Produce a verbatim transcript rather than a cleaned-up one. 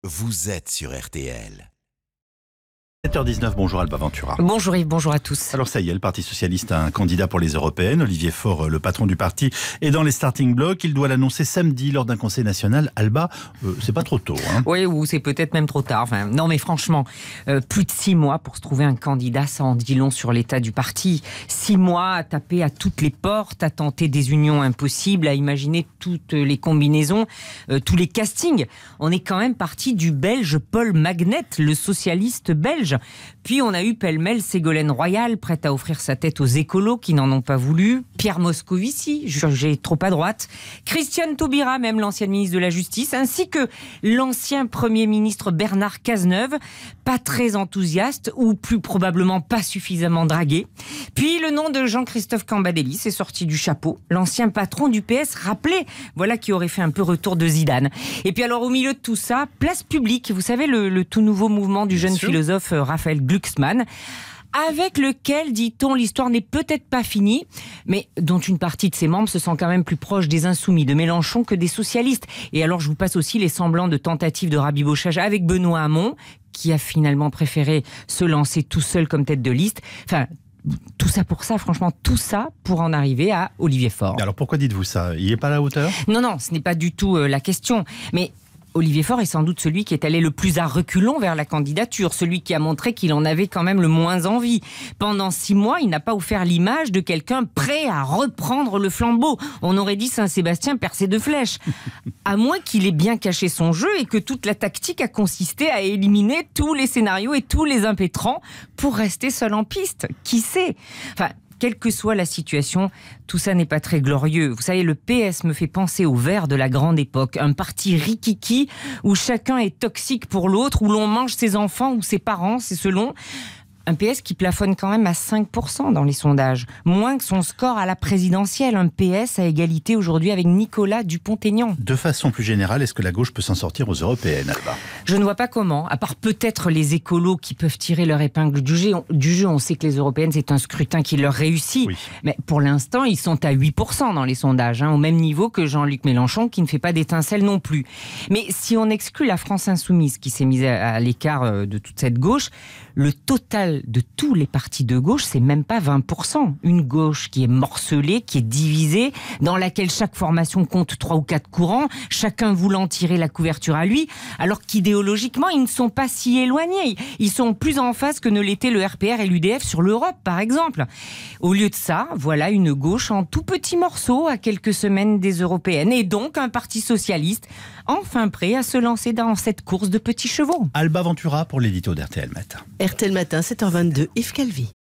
vous êtes sur R T L. sept heures dix-neuf, bonjour Alba Ventura. Bonjour Yves, bonjour à tous. Alors ça y est, le Parti Socialiste a un candidat pour les Européennes. Olivier Faure, le patron du parti, est dans les starting blocks. Il doit l'annoncer samedi lors d'un conseil national. Alba, euh, c'est pas trop tôt. Hein. Oui, ou c'est peut-être même trop tard. Enfin, non mais franchement, euh, plus de six mois pour se trouver un candidat, ça en dit long sur l'état du parti. Six mois à taper à toutes les portes, à tenter des unions impossibles, à imaginer toutes les combinaisons, euh, tous les castings. On est quand même parti du Belge Paul Magnet, le socialiste belge. Puis on a eu pêle-mêle Ségolène Royal, prête à offrir sa tête aux écolos qui n'en ont pas voulu. Pierre Moscovici, jugé trop à droite. Christiane Taubira, même l'ancienne ministre de la Justice, ainsi que l'ancien Premier ministre Bernard Cazeneuve, pas très enthousiaste ou plus probablement pas suffisamment dragué. Puis le nom de Jean-Christophe Cambadélis est sorti du chapeau. L'ancien patron du P S rappelé, voilà qui aurait fait un peu retour de Zidane. Et puis alors au milieu de tout ça, Place Publique, vous savez le, le tout nouveau mouvement du jeune philosophe Raphaël Glucksmann, avec lequel, dit-on, l'histoire n'est peut-être pas finie, mais dont une partie de ses membres se sent quand même plus proche des Insoumis de Mélenchon que des socialistes. Et alors je vous passe aussi les semblants de tentatives de rabibochage avec Benoît Hamon, qui a finalement préféré se lancer tout seul comme tête de liste. Enfin, tout ça pour ça, franchement, tout ça pour en arriver à Olivier Faure. Alors pourquoi dites-vous ça? Il n'est pas à la hauteur? Non, non, ce n'est pas du tout euh, la question. Mais Olivier Faure est sans doute celui qui est allé le plus à reculons vers la candidature, celui qui a montré qu'il en avait quand même le moins envie. Pendant six mois, il n'a pas offert l'image de quelqu'un prêt à reprendre le flambeau. On aurait dit Saint-Sébastien percé de flèches. À moins qu'il ait bien caché son jeu et que toute la tactique a consisté à éliminer tous les scénarios et tous les impétrants pour rester seul en piste. Qui sait ? Enfin, quelle que soit la situation, tout ça n'est pas très glorieux. Vous savez, le P S me fait penser au Vert de la grande époque. Un parti rikiki où chacun est toxique pour l'autre, où l'on mange ses enfants ou ses parents, c'est selon. Un P S qui plafonne quand même à cinq pour cent dans les sondages. Moins que son score à la présidentielle. Un P S à égalité aujourd'hui avec Nicolas Dupont-Aignan. De façon plus générale, est-ce que la gauche peut s'en sortir aux européennes, Alba? Je ne vois pas comment, à part peut-être les écolos qui peuvent tirer leur épingle du jeu. Du jeu, on sait que les européennes, c'est un scrutin qui leur réussit. Oui. Mais pour l'instant, ils sont à huit pour cent dans les sondages, hein, au même niveau que Jean-Luc Mélenchon, qui ne fait pas d'étincelle non plus. Mais si on exclut la France insoumise, qui s'est mise à, à l'écart de toute cette gauche, le total de tous les partis de gauche, c'est même pas vingt pour cent. Une gauche qui est morcelée, qui est divisée, dans laquelle chaque formation compte trois ou quatre courants, chacun voulant tirer la couverture à lui, alors qu'idéologiquement, ils ne sont pas si éloignés. Ils sont plus en face que ne l'étaient le R P R et l'U D F sur l'Europe, par exemple. Au lieu de ça, voilà une gauche en tout petits morceaux à quelques semaines des européennes, et donc un parti socialiste enfin prêt à se lancer dans cette course de petits chevaux. Alba Ventura pour l'édito d'R T L Matin. R T L Matin, sept heures vingt-deux, Yves Calvi.